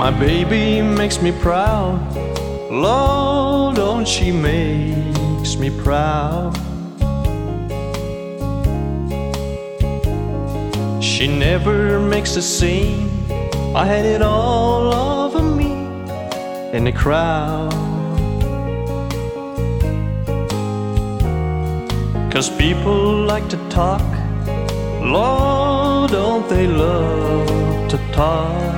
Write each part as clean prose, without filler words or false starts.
My baby makes me proud. Lord, don't she makes me proud. She never makes a scene. I had it all over me in the crowd. 'Cause people like to talk. Lord, don't they love to talk.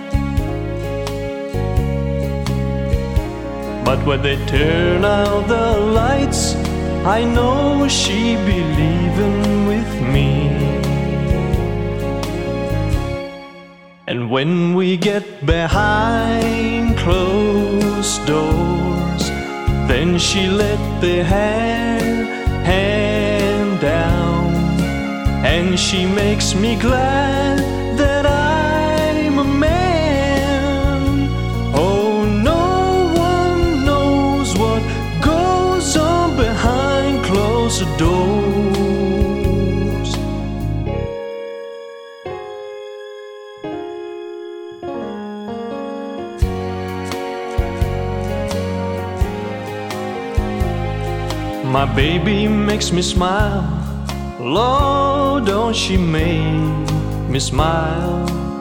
But when they turn out the lights, I know she be leaving with me. And when we get behind closed doors, then she let the hand down, and she makes me glad that I'm a man. Oh, no one knows what goes on behind closed doors. My baby makes me smile. Lord, don't she make me smile.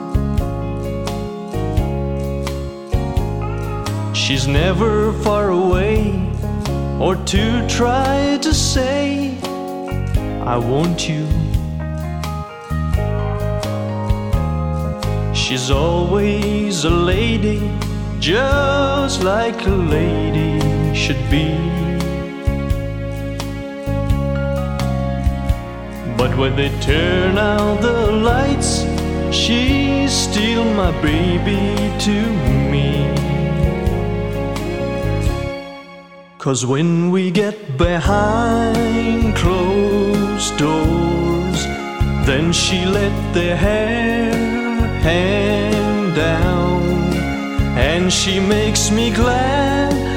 She's never far away, or to try to say I want you. She's always a lady, just like a lady should be. But when they turn out the lights, she's still my baby to me. 'Cause when we get behind closed doors, then she let the hand down, and she makes me glad